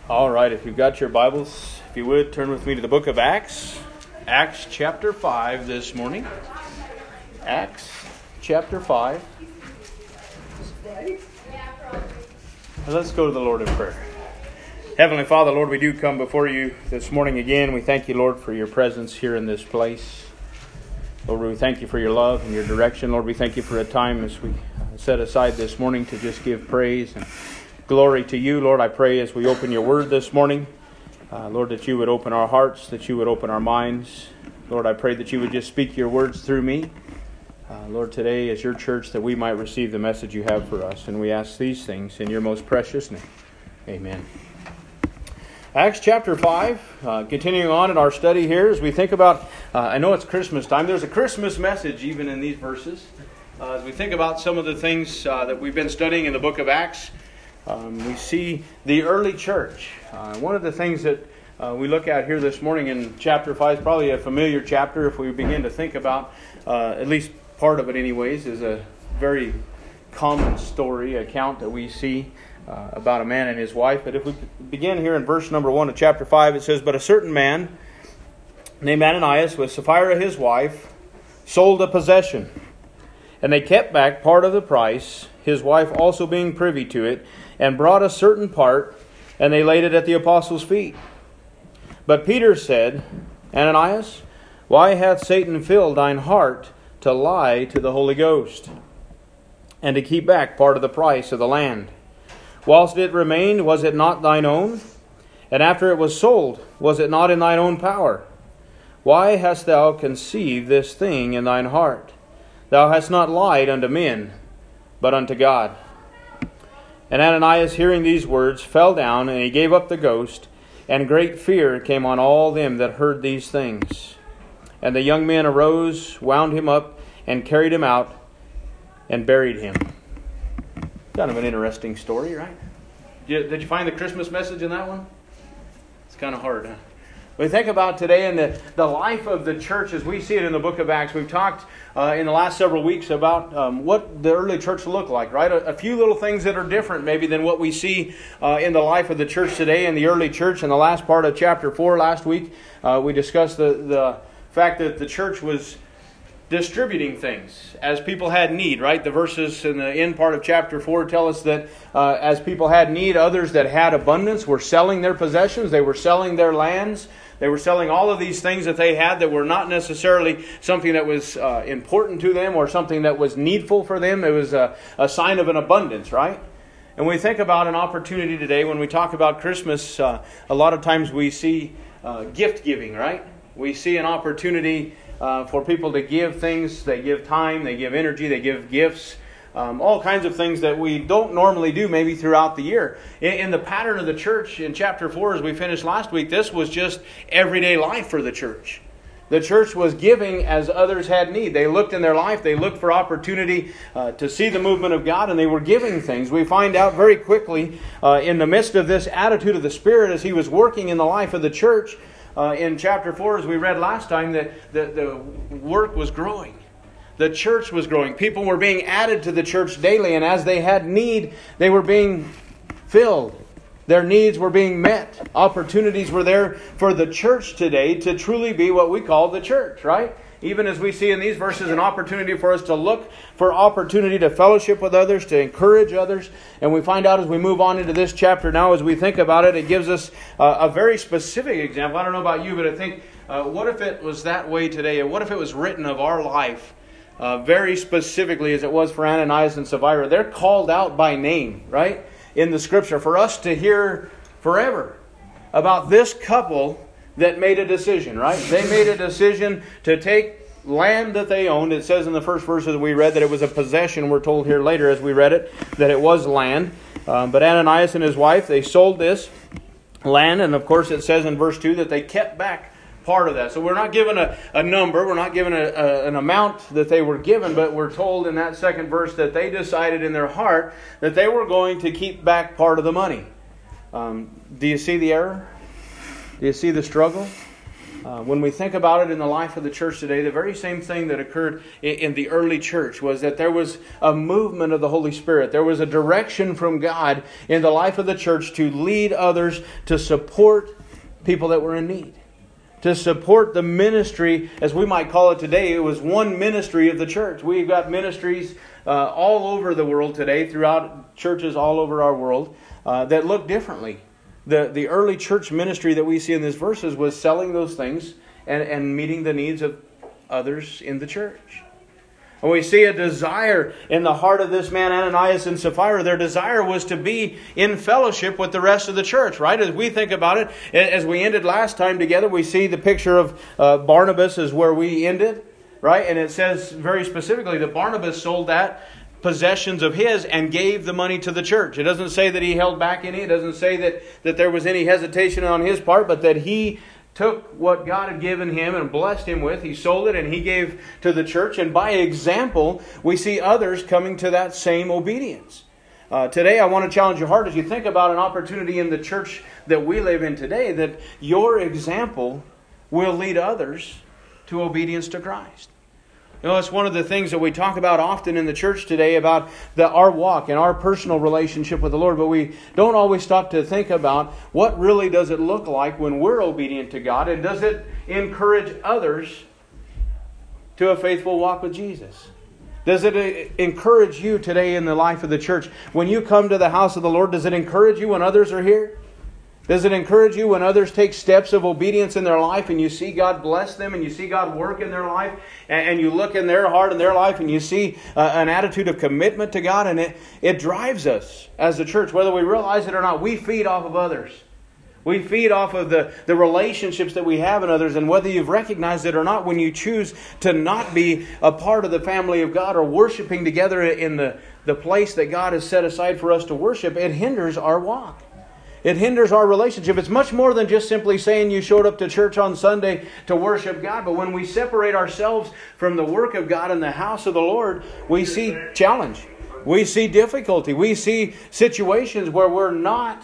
All right, if you've got your Bibles, if you would, turn with me to the book of Acts. Acts chapter 5 this morning. Acts chapter 5. Let's go to the Lord in prayer. Heavenly Father, Lord, we do come before you this morning again. We thank you, Lord, for your presence here in this place. Lord, we thank you for your love and your direction. Lord, we thank you for a time as we set aside this morning to just give praise and glory to you. Lord, I pray as we open your word this morning, Lord, that you would open our hearts, that you would open our minds. Lord, I pray that you would just speak your words through me. Lord, today as your church, that we might receive the message you have for us. And we ask these things in your most precious name. Amen. Acts chapter 5, continuing on in our study here as we think about, I know it's Christmas time. There's a Christmas message even in these verses. As we think about some of the things that we've been studying in the book of Acts, we see the early church. One of the things that we look at here this morning in chapter 5 is probably a familiar chapter if we begin to think about, at least part of it anyways, is a very common story, account that we see about a man and his wife. But if we begin here in verse number 1 of chapter 5, it says, "But a certain man named Ananias with Sapphira his wife sold a possession, and they kept back part of the price, his wife also being privy to it, and brought a certain part, and they laid it at the apostles' feet. But Peter said, Ananias, why hath Satan filled thine heart to lie to the Holy Ghost, and to keep back part of the price of the land? Whilst it remained, was it not thine own? And after it was sold, was it not in thine own power? Why hast thou conceived this thing in thine heart? Thou hast not lied unto men, but unto God." And Ananias, hearing these words, fell down, and he gave up the ghost, and great fear came on all them that heard these things. And the young men arose, wound him up, and carried him out, and buried him. Kind of an interesting story, right? Did you find the Christmas message in that one? It's kind of hard, huh? We think about today in the life of the church as we see it in the book of Acts. We've talked in the last several weeks about what the early church looked like, right? A few little things that are different maybe than what we see in the life of the church today in the early church. In the last part of chapter 4 last week, we discussed the fact that the church was distributing things as people had need, right? The verses in the end part of chapter 4 tell us that as people had need, others that had abundance were selling their possessions. They were selling their lands. They were selling all of these things that they had that were not necessarily something that was important to them or something that was needful for them. It was a sign of an abundance, right? And when we think about an opportunity today, when we talk about Christmas, a lot of times we see gift giving, right? We see an opportunity for people to give things. They give time, they give energy, they give gifts. All kinds of things that we don't normally do maybe throughout the year. In the pattern of the church in chapter 4 as we finished last week, this was just everyday life for the church. The church was giving as others had need. They looked in their life, they looked for opportunity to see the movement of God, and they were giving things. We find out very quickly in the midst of this attitude of the Spirit as He was working in the life of the church, in chapter 4 as we read last time, that the work was growing. The church was growing. People were being added to the church daily, and as they had need, they were being filled. Their needs were being met. Opportunities were there for the church today to truly be what we call the church, right? Even as we see in these verses, an opportunity for us to look for opportunity to fellowship with others, to encourage others. And we find out as we move on into this chapter now, as we think about it, it gives us a very specific example. I don't know about you, but I think, what if it was that way today? What if it was written of our life very specifically as it was for Ananias and Sapphira? They're called out by name, right? In the Scripture for us to hear forever about this couple that made a decision, right? They made a decision to take land that they owned. It says in the first verse that we read that it was a possession. We're told here later as we read it that it was land. But Ananias and his wife, they sold this land. And of course it says in verse 2 that they kept back part of that. So we're not given a number. We're not given an amount that they were given. But we're told in that second verse that they decided in their heart that they were going to keep back part of the money. Do you see the error? Do you see the struggle? When we think about it in the life of the church today, the very same thing that occurred in the early church was that there was a movement of the Holy Spirit. There was a direction from God in the life of the church to lead others, to support people that were in need, to support the ministry, as we might call it today. It was one ministry of the church. We've got ministries all over the world today, throughout churches all over our world, that look differently. The early church ministry that we see in these verses was selling those things and meeting the needs of others in the church. And we see a desire in the heart of this man, Ananias and Sapphira. Their desire was to be in fellowship with the rest of the church, right? As we think about it, as we ended last time together, we see the picture of Barnabas is where we ended, right? And it says very specifically that Barnabas sold that possessions of his and gave the money to the church. It doesn't say that he held back any. It doesn't say that there was any hesitation on his part, but that he took what God had given him and blessed him with. He sold it and he gave to the church. And by example, we see others coming to that same obedience. Today, I want to challenge your heart as you think about an opportunity in the church that we live in today, that your example will lead others to obedience to Christ. You know, it's one of the things that we talk about often in the church today about our walk and our personal relationship with the Lord. But we don't always stop to think about what really does it look like when we're obedient to God. And does it encourage others to a faithful walk with Jesus? Does it encourage you today in the life of the church? When you come to the house of the Lord, does it encourage you when others are here? Does it encourage you when others take steps of obedience in their life and you see God bless them and you see God work in their life and you look in their heart and their life and you see an attitude of commitment to God, and it drives us as a church, whether we realize it or not. We feed off of others. We feed off of the relationships that we have in others, and whether you've recognized it or not, when you choose to not be a part of the family of God or worshiping together in the place that God has set aside for us to worship, it hinders our walk. It hinders our relationship. It's much more than just simply saying you showed up to church on Sunday to worship God. But when we separate ourselves from the work of God in the house of the Lord, we see challenge. We see difficulty. We see situations where we're not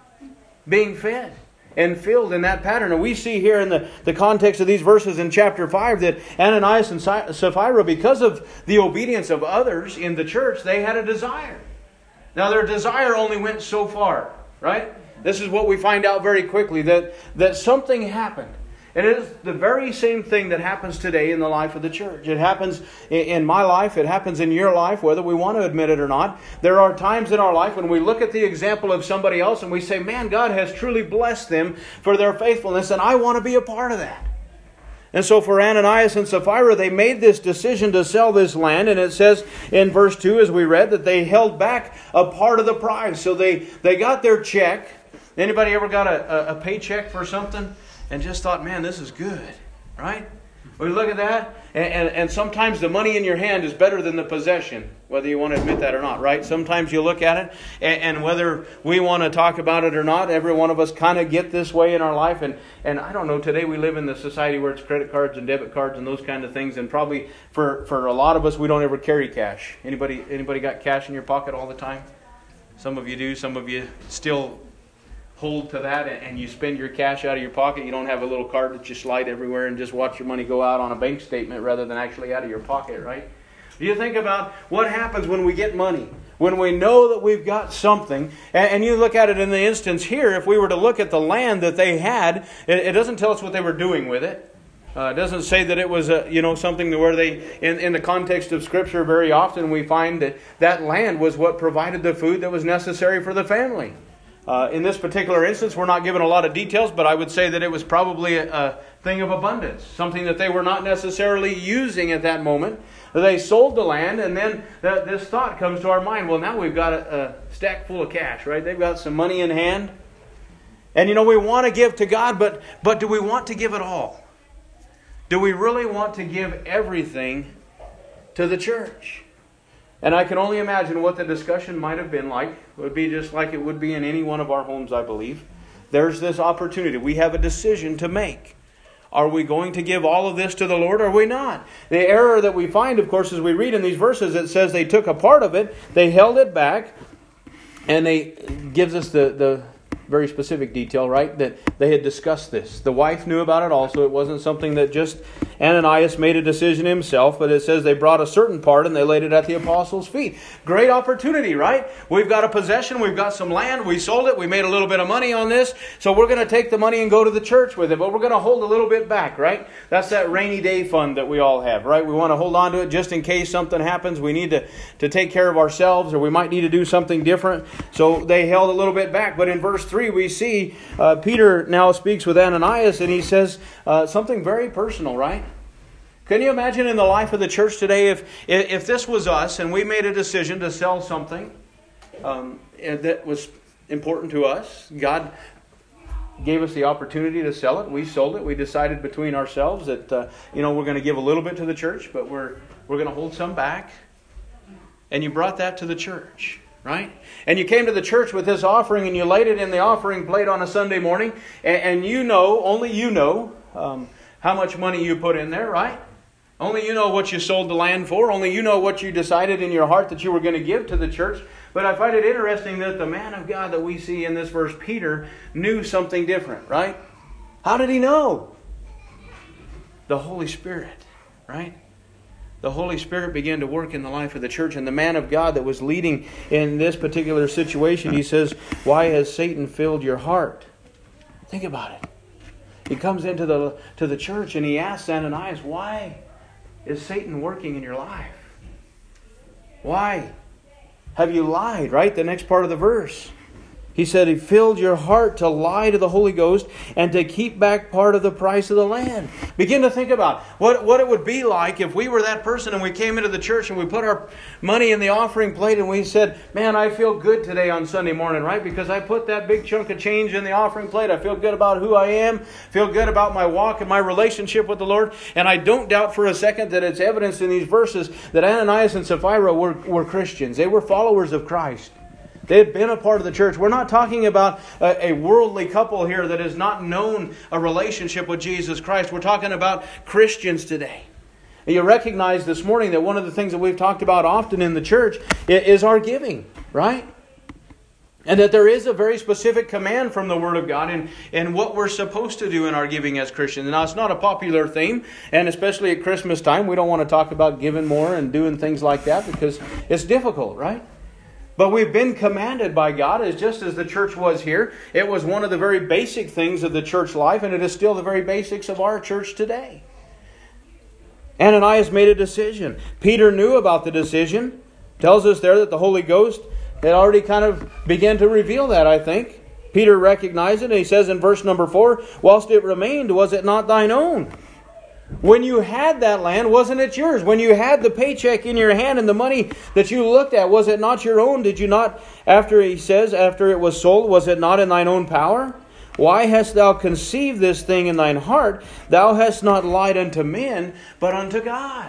being fed and filled in that pattern. And we see here in the context of these verses in chapter 5 that Ananias and Sapphira, because of the obedience of others in the church, they had a desire. Now their desire only went so far, right? This is what we find out very quickly, that something happened. And it is the very same thing that happens today in the life of the church. It happens in my life. It happens in your life, whether we want to admit it or not. There are times in our life when we look at the example of somebody else and we say, man, God has truly blessed them for their faithfulness, and I want to be a part of that. And so for Ananias and Sapphira, they made this decision to sell this land. And it says in verse 2, as we read, that they held back a part of the price. So they got their check. Anybody ever got a paycheck for something and just thought, man, this is good, right? We look at that, and sometimes the money in your hand is better than the possession, whether you want to admit that or not, right? Sometimes you look at it, and whether we want to talk about it or not, every one of us kind of get this way in our life. And I don't know, today we live in the society where it's credit cards and debit cards and those kind of things, and probably for a lot of us, we don't ever carry cash. Anybody got cash in your pocket all the time? Some of you do. Some of you still hold to that, and you spend your cash out of your pocket. You don't have a little card that you slide everywhere and just watch your money go out on a bank statement rather than actually out of your pocket, right? You think about what happens when we get money, when we know that we've got something, and you look at it in the instance here. If we were to look at the land that they had, it doesn't tell us what they were doing with it. It doesn't say that it was something where they, in the context of Scripture, very often we find that land was what provided the food that was necessary for the family. In this particular instance, we're not given a lot of details, but I would say that it was probably a thing of abundance, something that they were not necessarily using at that moment. They sold the land, and then this thought comes to our mind, well, now we've got a stack full of cash, right? They've got some money in hand. And we want to give to God, but do we want to give it all? Do we really want to give everything to the church? And I can only imagine what the discussion might have been like. It would be just like it would be in any one of our homes, I believe. There's this opportunity. We have a decision to make. Are we going to give all of this to the Lord, or are we not? The error that we find, of course, as we read in these verses, it says they took a part of it, they held it back, and they gives us the very specific detail, right? That they had discussed this. The wife knew about it also. It wasn't something that just Ananias made a decision himself, but it says they brought a certain part and they laid it at the apostles' feet. Great opportunity, right? We've got a possession. We've got some land. We sold it. We made a little bit of money on this. So we're going to take the money and go to the church with it, but we're going to hold a little bit back, right? That's that rainy day fund that we all have, right? We want to hold on to it just in case something happens. We need to take care of ourselves, or we might need to do something different. So they held a little bit back. But in verse 3, we see Peter now speaks with Ananias, and he says something very personal, right? Can you imagine in the life of the church today if this was us and we made a decision to sell something that was important to us? God gave us the opportunity to sell it. We sold it. We decided between ourselves that we're going to give a little bit to the church, but we're going to hold some back. And you brought that to the church, right? And you came to the church with this offering and you laid it in the offering plate on a Sunday morning, and only you know how much money you put in there, right? Only you know what you sold the land for. Only you know what you decided in your heart that you were going to give to the church. But I find it interesting that the man of God that we see in this verse, Peter, knew something different, right? How did he know? The Holy Spirit, right? The Holy Spirit began to work in the life of the church. And the man of God that was leading in this particular situation, he says, "Why has Satan filled your heart?" Think about it. He comes into the church and he asks Ananias, "Why is Satan working in your life? Why have you lied?" Right? The next part of the verse. He said, "He filled your heart to lie to the Holy Ghost and to keep back part of the price of the land." Begin to think about what it would be like if we were that person and we came into the church and we put our money in the offering plate and we said, "Man, I feel good today on Sunday morning, right? Because I put that big chunk of change in the offering plate. I feel good about who I am, feel good about my walk and my relationship with the Lord." And I don't doubt for a second that it's evidenced in these verses that Ananias and Sapphira were Christians. They were followers of Christ. They had been a part of the church. We're not talking about a worldly couple here that has not known a relationship with Jesus Christ. We're talking about Christians today. You recognize this morning that one of the things that we've talked about often in the church is our giving, right? And that there is a very specific command from the Word of God in what we're supposed to do in our giving as Christians. Now, it's not a popular theme, and especially at Christmas time, we don't want to talk about giving more and doing things like that because it's difficult, right? But we've been commanded by God, just as the church was here. It was one of the very basic things of the church life, and it is still the very basics of our church today. Ananias made a decision. Peter knew about the decision. Tells us there that the Holy Ghost had already kind of began to reveal that, I think. Peter recognized it, and he says in verse number 4, "Whilst it remained, was it not thine own?" When you had that land, wasn't it yours? When you had the paycheck in your hand and the money that you looked at, was it not your own? Did you not, after it was sold, was it not in thine own power? Why hast thou conceived this thing in thine heart? Thou hast not lied unto men, but unto God.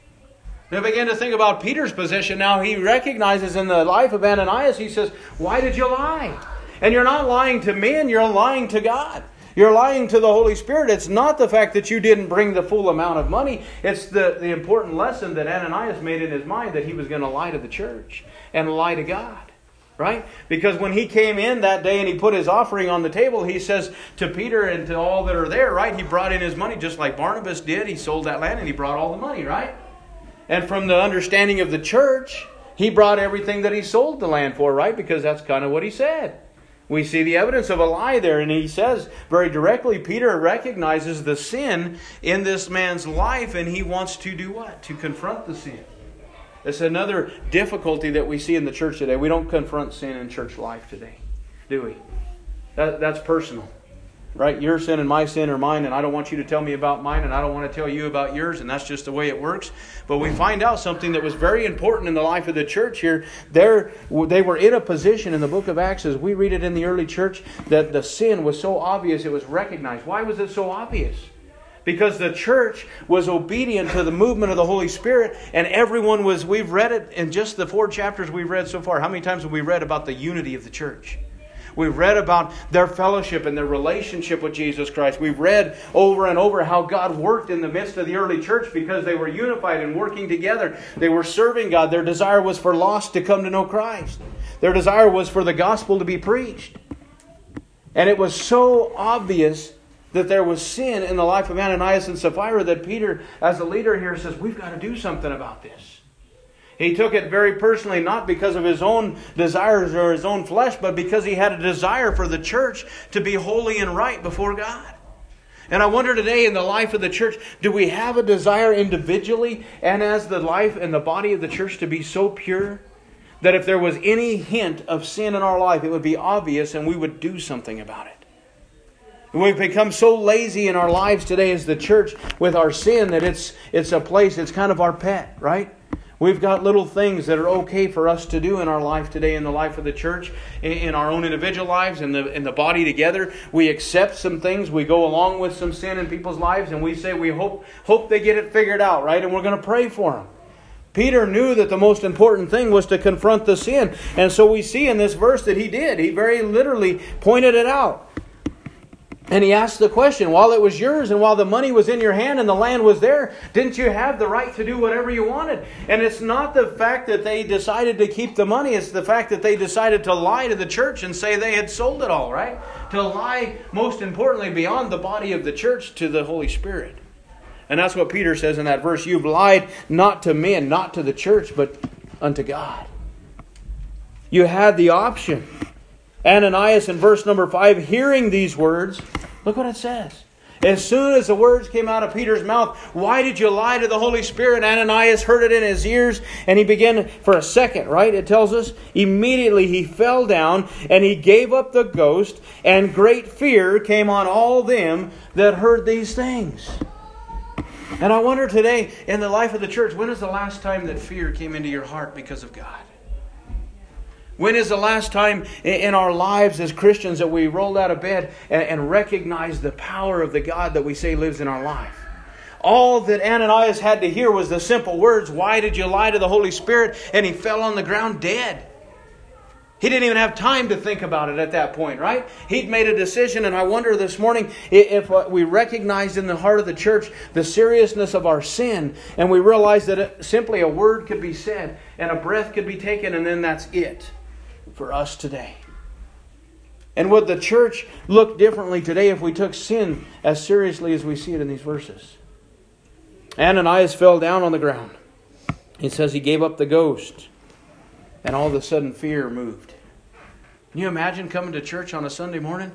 Now begin to think about Peter's position. Now he recognizes in the life of Ananias, he says, "Why did you lie?" And you're not lying to men, you're lying to God. You're lying to the Holy Spirit. It's not the fact that you didn't bring the full amount of money. It's the important lesson that Ananias made in his mind that he was going to lie to the church and lie to God. Right? Because when he came in that day and he put his offering on the table, he says to Peter and to all that are there, right? He brought in his money just like Barnabas did. He sold that land and he brought all the money, right? And from the understanding of the church, he brought everything that he sold the land for, right? Because that's kind of what he said. We see the evidence of a lie there, and he says very directly, Peter recognizes the sin in this man's life, and he wants to do what? To confront the sin. It's another difficulty that we see in the church today. We don't confront sin in church life today, do we? That's personal, right? Your sin and my sin are mine, and I don't want you to tell me about mine, and I don't want to tell you about yours, and that's just the way it works. But we find out something that was very important in the life of the church here. They were in a position in the book of Acts, as we read it in the early church, that the sin was so obvious it was recognized. Why was it so obvious? Because the church was obedient to the movement of the Holy Spirit, and everyone was, we've read it in just the 4 chapters we've read so far. How many times have we read about the unity of the church? We've read about their fellowship and their relationship with Jesus Christ. We've read over and over how God worked in the midst of the early church because they were unified and working together. They were serving God. Their desire was for lost to come to know Christ. Their desire was for the gospel to be preached. And it was so obvious that there was sin in the life of Ananias and Sapphira that Peter, as the leader here, says, we've got to do something about this. He took it very personally, not because of his own desires or his own flesh, but because he had a desire for the church to be holy and right before God. And I wonder today in the life of the church, do we have a desire individually and as the life and the body of the church to be so pure that if there was any hint of sin in our life, it would be obvious and we would do something about it? And we've become so lazy in our lives today as the church with our sin that it's a place, it's kind of our pet, right? We've got little things that are okay for us to do in our life today, in the life of the church, in our own individual lives, in the body together. We accept some things. We go along with some sin in people's lives, and we say we hope they get it figured out, right? And we're going to pray for them. Peter knew that the most important thing was to confront the sin. And so we see in this verse that he did. He very literally pointed it out. And he asked the question, while it was yours and while the money was in your hand and the land was there, didn't you have the right to do whatever you wanted? And it's not the fact that they decided to keep the money. It's the fact that they decided to lie to the church and say they had sold it all, right? To lie, most importantly, beyond the body of the church to the Holy Spirit. And that's what Peter says in that verse. You've lied not to men, not to the church, but unto God. You had the option. Ananias in verse number 5, hearing these words, look what it says. As soon as the words came out of Peter's mouth, why did you lie to the Holy Spirit? Ananias heard it in his ears, and he began for a second, right? It tells us, immediately he fell down, and he gave up the ghost, and great fear came on all them that heard these things. And I wonder today, in the life of the church, when is the last time that fear came into your heart because of God? When is the last time in our lives as Christians that we rolled out of bed and recognized the power of the God that we say lives in our life? All that Ananias had to hear was the simple words, why did you lie to the Holy Spirit? And he fell on the ground dead. He didn't even have time to think about it at that point, right? He'd made a decision, and I wonder this morning if we recognized in the heart of the church the seriousness of our sin, and we realized that simply a word could be said and a breath could be taken, and then that's it for us today. And would the church look differently today if we took sin as seriously as we see it in these verses? Ananias fell down on the ground. It says he gave up the ghost. And all of a sudden fear moved. Can you imagine coming to church on a Sunday morning?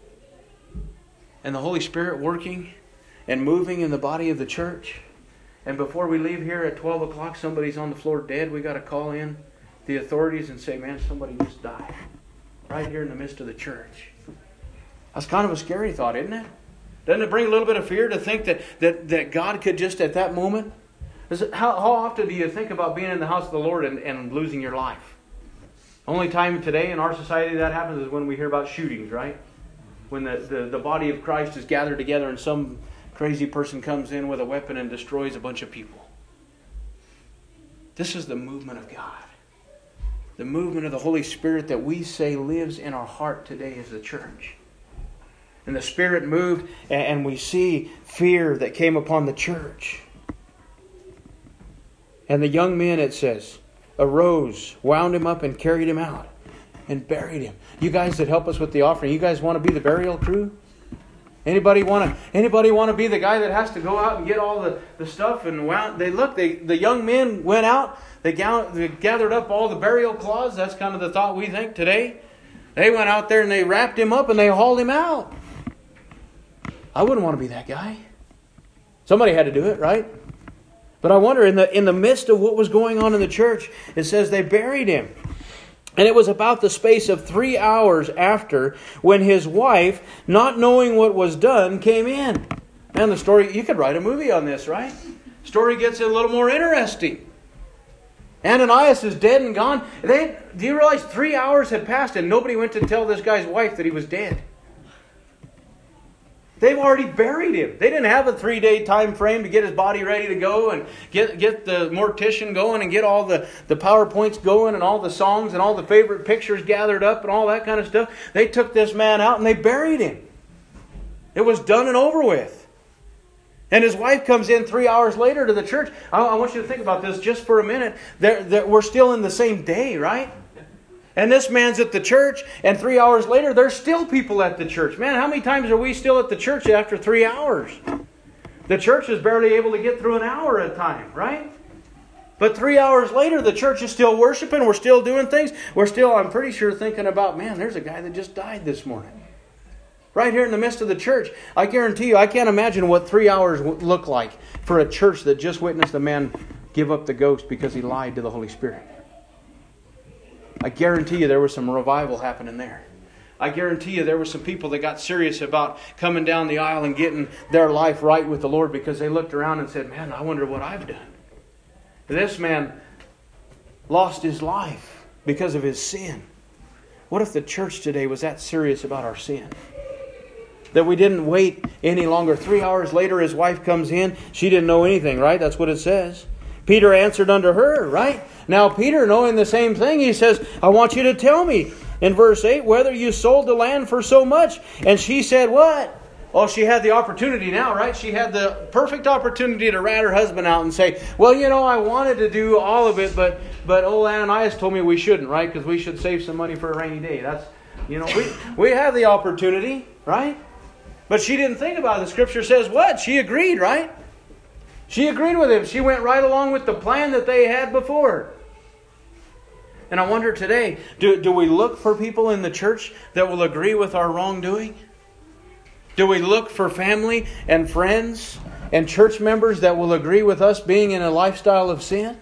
And the Holy Spirit working and moving in the body of the church? And before we leave here at 12 o'clock, somebody's on the floor dead. We got to call in the authorities and say, man, somebody just died. Right here in the midst of the church. That's kind of a scary thought, isn't it? Doesn't it bring a little bit of fear to think that God could just at that moment? How often do you think about being in the house of the Lord and losing your life? Only time today in our society that happens is when we hear about shootings, right? When the body of Christ is gathered together and some crazy person comes in with a weapon and destroys a bunch of people. This is the movement of God. The movement of the Holy Spirit that we say lives in our heart today as the church. And the Spirit moved and we see fear that came upon the church. And the young men, it says, arose, wound him up and carried him out and buried him. You guys that help us with the offering, you guys want to be the burial crew? Anybody want to be the guy that has to go out and get all the stuff and wound? The young men went out. They gathered up all the burial cloths. That's kind of the thought we think today. They went out there and they wrapped him up and they hauled him out. I wouldn't want to be that guy. Somebody had to do it, right? But I wonder, in the midst of what was going on in the church, it says they buried him. And it was about the space of 3 hours after when his wife, not knowing what was done, came in. Man, the story, you could write a movie on this, right? Story gets a little more interesting. Ananias is dead and gone. Do you realize 3 hours had passed and nobody went to tell this guy's wife that he was dead? They've already buried him. They didn't have a 3-day time frame to get his body ready to go and get the mortician going and get all the PowerPoints going and all the songs and all the favorite pictures gathered up and all that kind of stuff. They took this man out and they buried him. It was done and over with. And his wife comes in 3 hours later to the church. I want you to think about this just for a minute. We're still in the same day, right? And this man's at the church, and 3 hours later, there's still people at the church. Man, how many times are we still at the church after 3 hours? The church is barely able to get through an hour at a time, right? But 3 hours later, the church is still worshiping. We're still doing things. We're still, I'm pretty sure, thinking about, man, there's a guy that just died this morning. Right here in the midst of the church. I guarantee you, I can't imagine what 3 hours would look like for a church that just witnessed a man give up the ghost because he lied to the Holy Spirit. I guarantee you there was some revival happening there. I guarantee you there were some people that got serious about coming down the aisle and getting their life right with the Lord because they looked around and said, man, I wonder what I've done. This man lost his life because of his sin. What if the church today was that serious about our sin? That we didn't wait any longer. 3 hours later, his wife comes in. She didn't know anything, right? That's what it says. Peter answered unto her, right? Now Peter, knowing the same thing, he says, I want you to tell me, in verse 8, whether you sold the land for so much. And she said, what? Oh, she had the opportunity now, right? She had the perfect opportunity to rat her husband out and say, well, I wanted to do all of it, but old Ananias told me we shouldn't, right? Because we should save some money for a rainy day. That's, we have the opportunity, right? But she didn't think about it. The Scripture says what? She agreed, right? She agreed with him. She went right along with the plan that they had before. And I wonder today, do we look for people in the church that will agree with our wrongdoing? Do we look for family and friends and church members that will agree with us being in a lifestyle of sin?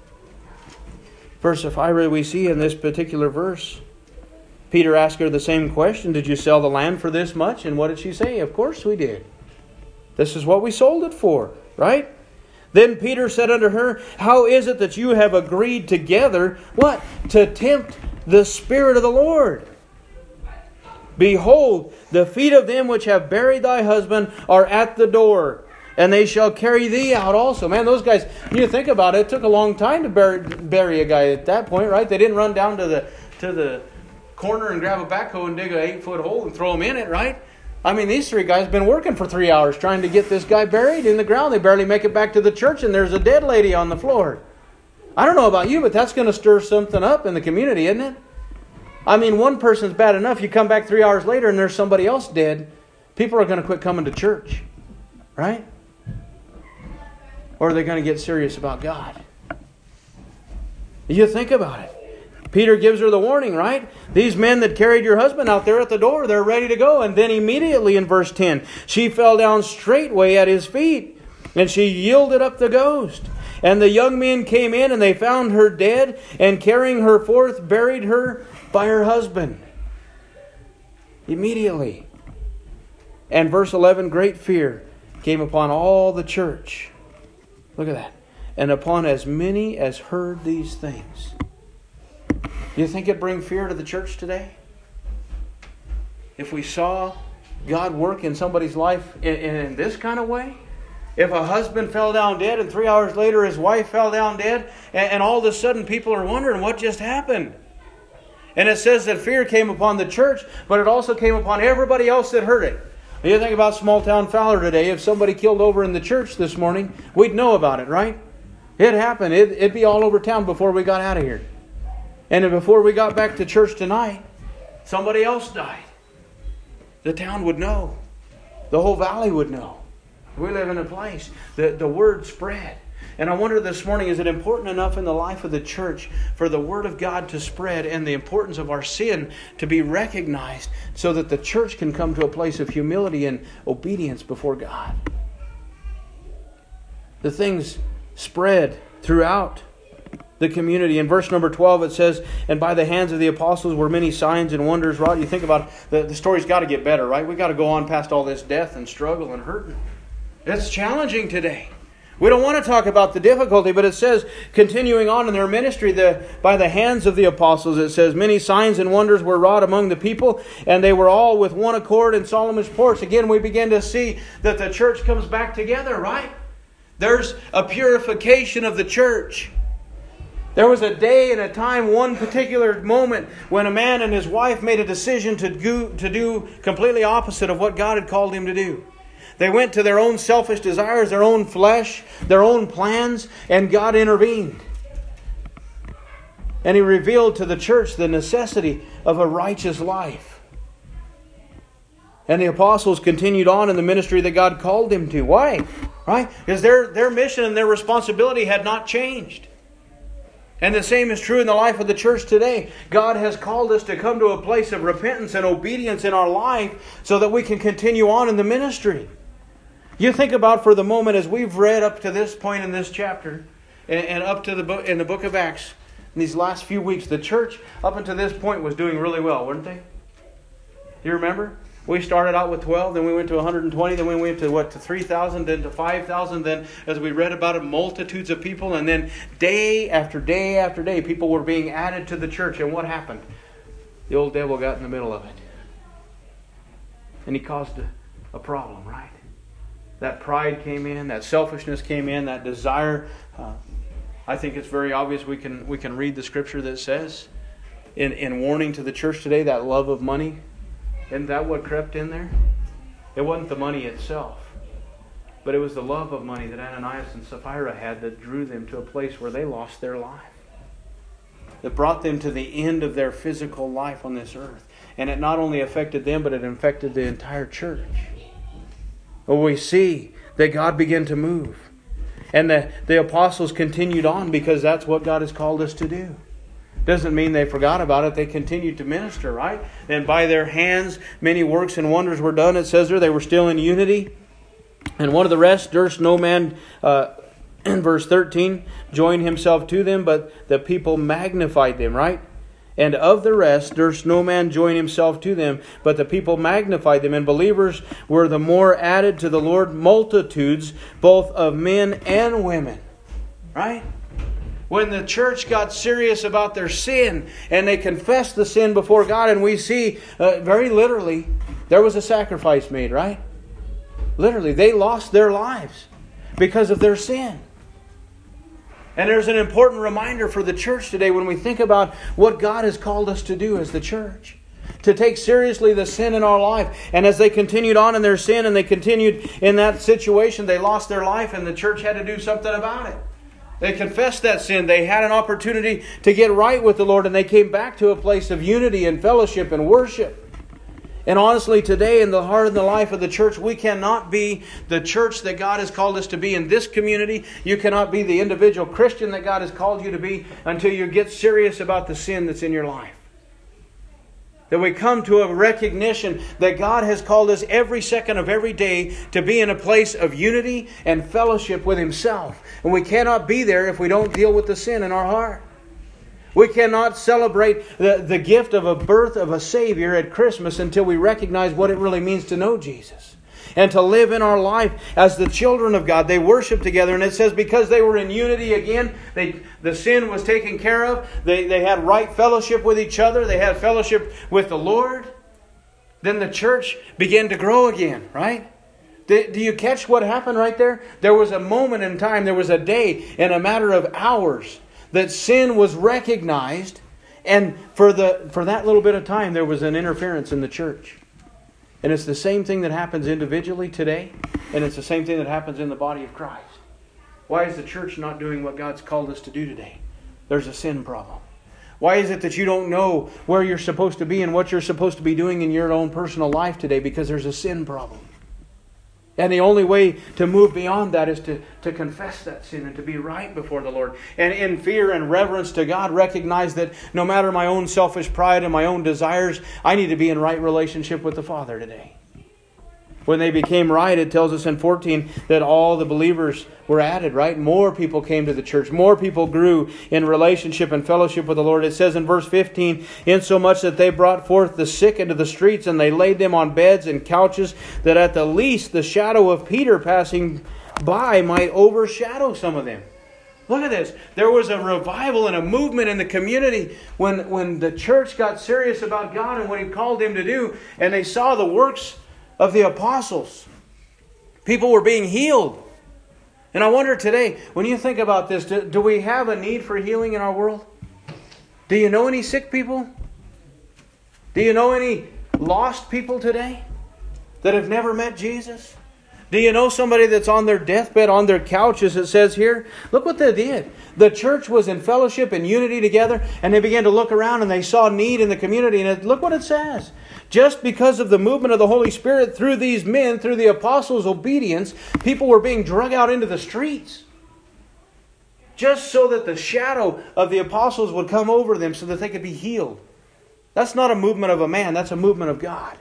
Verse 5 we see in this particular verse, Peter asked her the same question. Did you sell the land for this much? And what did she say? Of course we did. This is what we sold it for, right? Then Peter said unto her, how is it that you have agreed together, what? To tempt the Spirit of the Lord. Behold, the feet of them which have buried thy husband are at the door, and they shall carry thee out also. Man, those guys, you think about it, it took a long time to bury a guy at that point, right? They didn't run down to the corner and grab a backhoe and dig an 8-foot hole and throw him in it, right? I mean, these three guys have been working for 3 hours trying to get this guy buried in the ground. They barely make it back to the church and there's a dead lady on the floor. I don't know about you, but that's going to stir something up in the community, isn't it? I mean, one person's bad enough. You come back 3 hours later and there's somebody else dead. People are going to quit coming to church, right? Or are they going to get serious about God? You think about it. Peter gives her the warning, right? These men that carried your husband out there at the door, they're ready to go. And then immediately in verse 10, she fell down straightway at his feet, and she yielded up the ghost. And the young men came in, and they found her dead, and carrying her forth, buried her by her husband. Immediately. And verse 11, great fear came upon all the church. Look at that. And upon as many as heard these things. Do you think it'd bring fear to the church today? If we saw God work in somebody's life in this kind of way? If a husband fell down dead and 3 hours later his wife fell down dead and all of a sudden people are wondering what just happened. And it says that fear came upon the church, but it also came upon everybody else that heard it. You think about small town Fowler today. If somebody killed over in the church this morning, we'd know about it, right? It happened. It'd be all over town before we got out of here. And before we got back to church tonight, somebody else died. The town would know. The whole valley would know. We live in a place. The word spread. And I wonder this morning, is it important enough in the life of the church for the Word of God to spread and the importance of our sin to be recognized so that the church can come to a place of humility and obedience before God? The things spread throughout the community. In verse number 12 it says, and by the hands of the apostles were many signs and wonders wrought. You think about it, the story's got to get better, right? We've got to go on past all this death and struggle and hurting. It's challenging today. We don't want to talk about the difficulty, but it says, continuing on in their ministry, by the hands of the apostles, it says, many signs and wonders were wrought among the people, and they were all with one accord in Solomon's porch. Again, we begin to see that the church comes back together, right? There's a purification of the church. There was a day and a time, one particular moment, when a man and his wife made a decision to do completely opposite of what God had called him to do. They went to their own selfish desires, their own flesh, their own plans, and God intervened. And He revealed to the church the necessity of a righteous life. And the apostles continued on in the ministry that God called them to. Why? Right? Because their mission and their responsibility had not changed. And the same is true in the life of the church today. God has called us to come to a place of repentance and obedience in our life so that we can continue on in the ministry. You think about for the moment, as we've read up to this point in this chapter and up to in the book of Acts, in these last few weeks, the church up until this point was doing really well, weren't they? Do you remember? We started out with 12, then we went to 120, then we went to 3,000, then to 5,000, then as we read about it, multitudes of people, and then day after day after day, people were being added to the church. And what happened? The old devil got in the middle of it. And he caused a problem, right? That pride came in, that selfishness came in, that desire. I think it's very obvious we can read the scripture that says, in warning to the church today, that love of money. Isn't that what crept in there? It wasn't the money itself, but it was the love of money that Ananias and Sapphira had that drew them to a place where they lost their life. That brought them to the end of their physical life on this earth. And it not only affected them, but it affected the entire church. Well, we see that God began to move. And the apostles continued on because that's what God has called us to do. Doesn't mean they forgot about it. They continued to minister, right? And by their hands, many works and wonders were done. It says there they were still in unity. And one of the rest durst no man, in verse 13, join himself to them, but the people magnified them, right? And of the rest durst no man join himself to them, but the people magnified them. And believers were the more added to the Lord, multitudes, both of men and women. Right? When the church got serious about their sin and they confessed the sin before God, and we see very literally there was a sacrifice made, right? Literally, they lost their lives because of their sin. And there's an important reminder for the church today when we think about what God has called us to do as the church. To take seriously the sin in our life. And as they continued on in their sin and they continued in that situation, they lost their life and the church had to do something about it. They confessed that sin. They had an opportunity to get right with the Lord, and they came back to a place of unity and fellowship and worship. And honestly, today in the heart and the life of the church, we cannot be the church that God has called us to be in this community. You cannot be the individual Christian that God has called you to be until you get serious about the sin that's in your life. That we come to a recognition that God has called us every second of every day to be in a place of unity and fellowship with Himself. And we cannot be there if we don't deal with the sin in our heart. We cannot celebrate the gift of a birth of a Savior at Christmas until we recognize what it really means to know Jesus. And to live in our life as the children of God. They worship together. And it says because they were in unity again, the sin was taken care of. They had right fellowship with each other. They had fellowship with the Lord. Then the church began to grow again, right? Do you catch what happened right there? There was a moment in time, there was a day, in a matter of hours, that sin was recognized. And for that little bit of time, there was an interference in the church. And it's the same thing that happens individually today. And it's the same thing that happens in the body of Christ. Why is the church not doing what God's called us to do today? There's a sin problem. Why is it that you don't know where you're supposed to be and what you're supposed to be doing in your own personal life today? Because there's a sin problem. And the only way to move beyond that is to confess that sin and to be right before the Lord. And in fear and reverence to God, recognize that no matter my own selfish pride and my own desires, I need to be in right relationship with the Father today. When they became right, it tells us in 14 that all the believers were added, right? More people came to the church. More people grew in relationship and fellowship with the Lord. It says in verse 15, insomuch that they brought forth the sick into the streets, and they laid them on beds and couches, that at the least the shadow of Peter passing by might overshadow some of them. Look at this. There was a revival and a movement in the community when the church got serious about God and what He called them to do, and they saw the works of the apostles. People were being healed. And I wonder today, when you think about this, do we have a need for healing in our world? Do you know any sick people? Do you know any lost people today that have never met Jesus? Do you know somebody that's on their deathbed, on their couch, as it says here? Look what they did. The church was in fellowship and unity together, and they began to look around and they saw need in the community. And look what it says. Just because of the movement of the Holy Spirit through these men, through the apostles' obedience, people were being drug out into the streets. Just so that the shadow of the apostles would come over them so that they could be healed. That's not a movement of a man, that's a movement of God.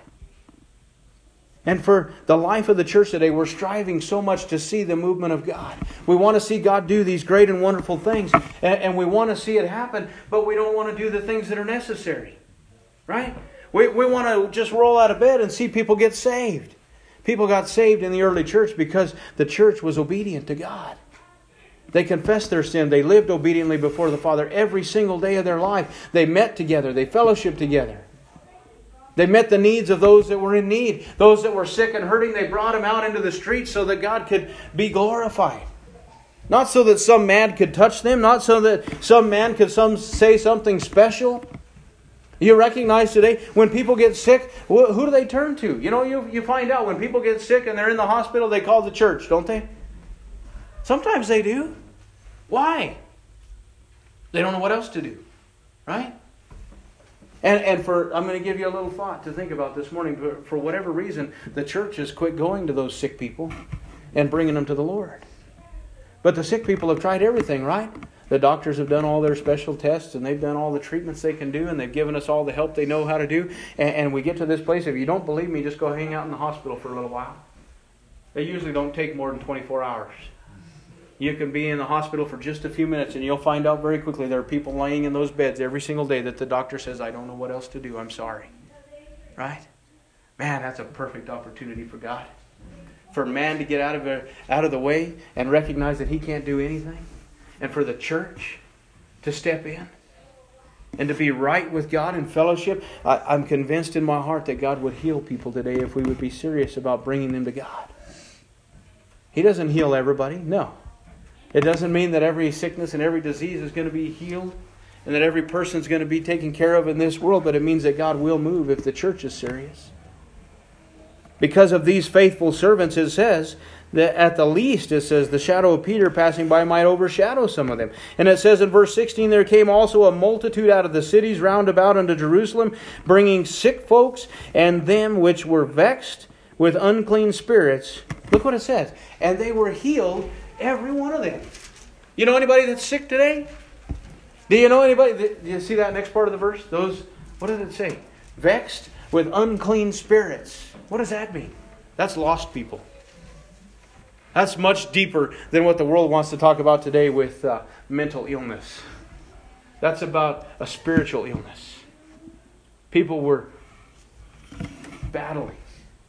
And for the life of the church today, we're striving so much to see the movement of God. We want to see God do these great and wonderful things. And we want to see it happen, but we don't want to do the things that are necessary. Right? We want to just roll out of bed and see people get saved. People got saved in the early church because the church was obedient to God. They confessed their sin. They lived obediently before the Father every single day of their life. They met together. They fellowshiped together. They met the needs of those that were in need. Those that were sick and hurting, they brought them out into the streets so that God could be glorified. Not so that some man could touch them. Not so that some man could say something special. You recognize today, when people get sick, who do they turn to? You know, you find out when people get sick and they're in the hospital, they call the church, don't they? Sometimes they do. Why? They don't know what else to do. Right? And I'm going to give you a little thought to think about this morning. For whatever reason, the church has quit going to those sick people and bringing them to the Lord. But the sick people have tried everything, right? The doctors have done all their special tests and they've done all the treatments they can do and they've given us all the help they know how to do. And we get to this place, if you don't believe me, just go hang out in the hospital for a little while. They usually don't take more than 24 hours. You can be in the hospital for just a few minutes and you'll find out very quickly there are people laying in those beds every single day that the doctor says, I don't know what else to do, I'm sorry. Right? Man, that's a perfect opportunity for God. For man to get out of the way and recognize that he can't do anything. And for the church to step in and to be right with God in fellowship. I'm convinced in my heart that God would heal people today if we would be serious about bringing them to God. He doesn't heal everybody, no. It doesn't mean that every sickness and every disease is going to be healed and that every person is going to be taken care of in this world, but it means that God will move if the church is serious. Because of these faithful servants, it says that at the least, it says, the shadow of Peter passing by might overshadow some of them. And it says in verse 16, there came also a multitude out of the cities round about unto Jerusalem, bringing sick folks and them which were vexed with unclean spirits. Look what it says. And they were healed, every one of them. You know anybody that's sick today? Do you know anybody? Do you see that next part of the verse? What did it say? Vexed with unclean spirits. What does that mean? That's lost people. That's much deeper than what the world wants to talk about today with mental illness. That's about a spiritual illness. People were battling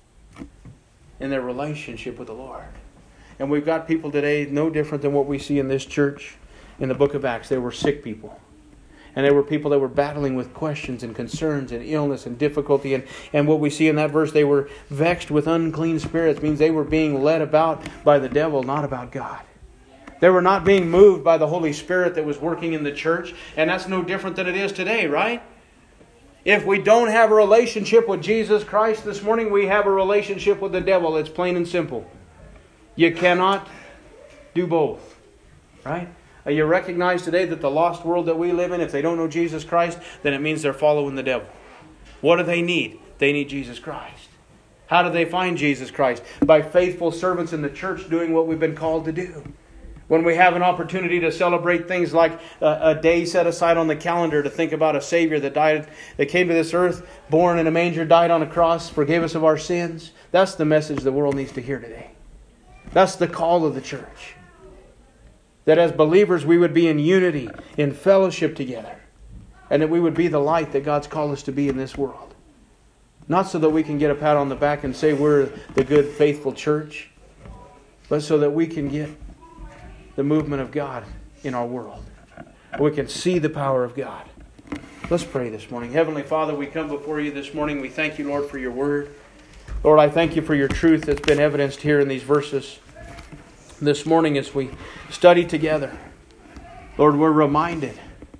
in their relationship with the Lord. And we've got people today no different than what we see in this church in the book of Acts. They were sick people. And they were people that were battling with questions and concerns and illness and difficulty. And what we see in that verse, they were vexed with unclean spirits. Means they were being led about by the devil, not about God. They were not being moved by the Holy Spirit that was working in the church. And that's no different than it is today, right? If we don't have a relationship with Jesus Christ this morning, we have a relationship with the devil. It's plain and simple. You cannot do both, right? You recognize today that the lost world that we live in, if they don't know Jesus Christ, then it means they're following the devil. What do they need? They need Jesus Christ. How do they find Jesus Christ? By faithful servants in the church doing what we've been called to do. When we have an opportunity to celebrate things like a day set aside on the calendar to think about a Savior that came to this earth, born in a manger, died on a cross, forgave us of our sins. That's the message the world needs to hear today. That's the call of the church. That as believers we would be in unity, in fellowship together. And that we would be the light that God's called us to be in this world. Not so that we can get a pat on the back and say we're the good, faithful church. But so that we can get the movement of God in our world. We can see the power of God. Let's pray this morning. Heavenly Father, we come before you this morning. We thank you, Lord, for your word. Lord, I thank you for your truth that's been evidenced here in these verses. This morning as we study together, Lord, we're reminded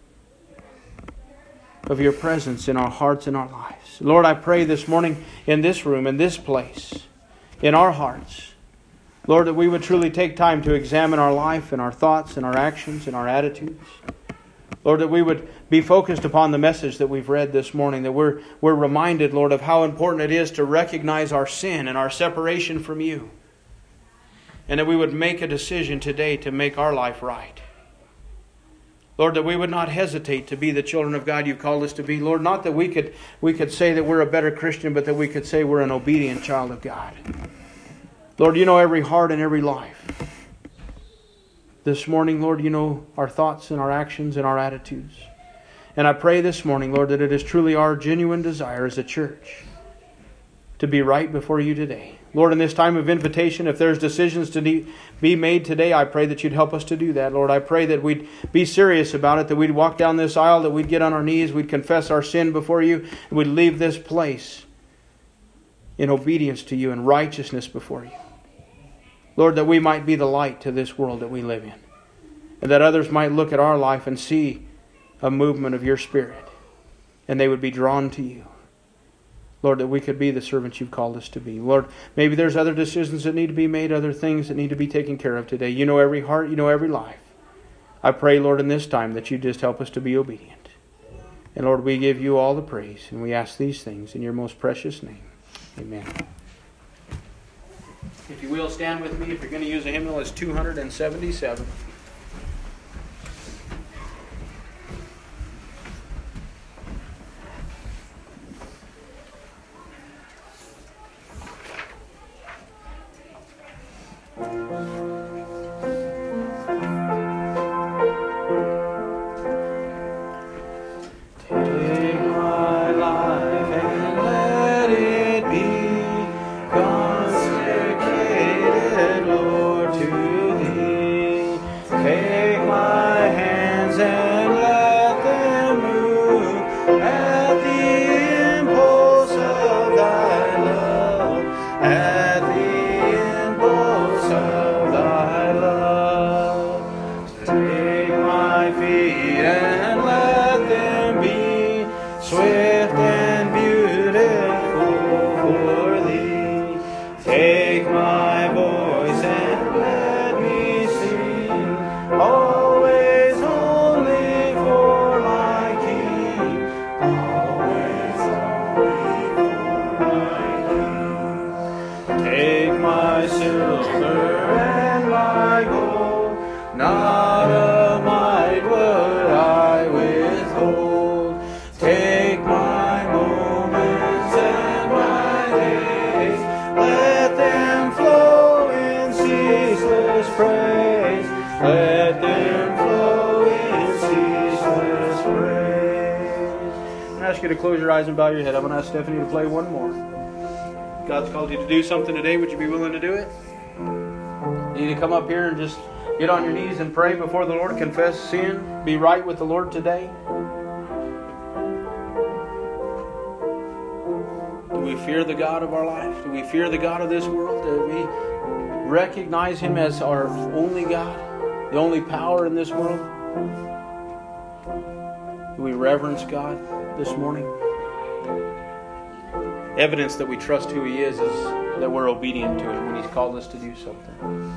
of your presence in our hearts and our lives. Lord, I pray this morning in this room, in this place, in our hearts, Lord, that we would truly take time to examine our life and our thoughts and our actions and our attitudes. Lord, that we would be focused upon the message that we've read this morning, that we're reminded, Lord, of how important it is to recognize our sin and our separation from You. And that we would make a decision today to make our life right. Lord, that we would not hesitate to be the children of God You've called us to be. Lord, not that we could say that we're a better Christian, but that we could say we're an obedient child of God. Lord, You know every heart and every life. This morning, Lord, You know our thoughts and our actions and our attitudes. And I pray this morning, Lord, that it is truly our genuine desire as a church to be right before You today. Lord, in this time of invitation, if there's decisions to be made today, I pray that You'd help us to do that. Lord, I pray that we'd be serious about it, that we'd walk down this aisle, that we'd get on our knees, we'd confess our sin before You, and we'd leave this place in obedience to You and righteousness before You. Lord, that we might be the light to this world that we live in. And that others might look at our life and see a movement of Your Spirit. And they would be drawn to You. Lord, that we could be the servants You've called us to be. Lord, maybe there's other decisions that need to be made, other things that need to be taken care of today. You know every heart, You know every life. I pray, Lord, in this time that You just help us to be obedient. And Lord, we give You all the praise. And we ask these things in Your most precious name. Amen. If you will, stand with me. If you're going to use a hymnal, it's 277. To close your eyes and bow your head. I'm going to ask Stephanie to play one more. God's called you to do something today. Would you be willing to do it? You need to come up here and just get on your knees and pray before the Lord, confess sin, be right with the Lord today. Do we fear the God of our life? Do we fear the God of this world? Do we recognize Him as our only God, the only power in this world? Do we reverence God this morning? Evidence that we trust who He is that we're obedient to Him when He's called us to do something.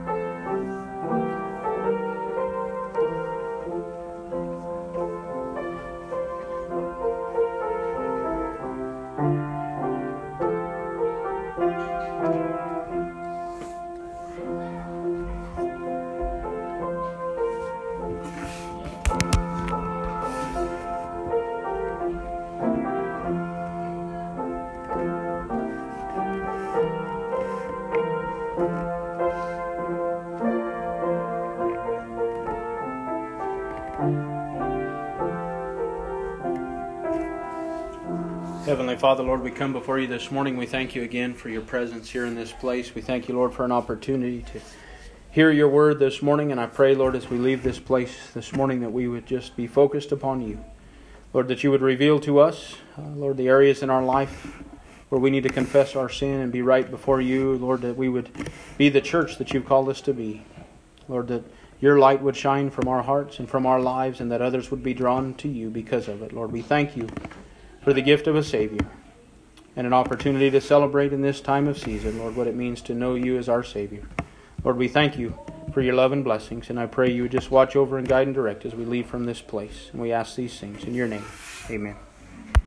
Heavenly Father, Lord, we come before You this morning. We thank You again for Your presence here in this place. We thank You, Lord, for an opportunity to hear Your word this morning. And I pray, Lord, as we leave this place this morning, that we would just be focused upon You. Lord, that You would reveal to us, Lord, the areas in our life where we need to confess our sin and be right before You. Lord, that we would be the church that You've called us to be. Lord, that Your light would shine from our hearts and from our lives, and that others would be drawn to You because of it. Lord, we thank You for the gift of a Savior. and an opportunity to celebrate in this time of season, Lord, what it means to know you as our Savior. Lord, we thank you for your love and blessings, and I pray you would just watch over and guide and direct as we leave from this place. And we ask these things in your name. Amen.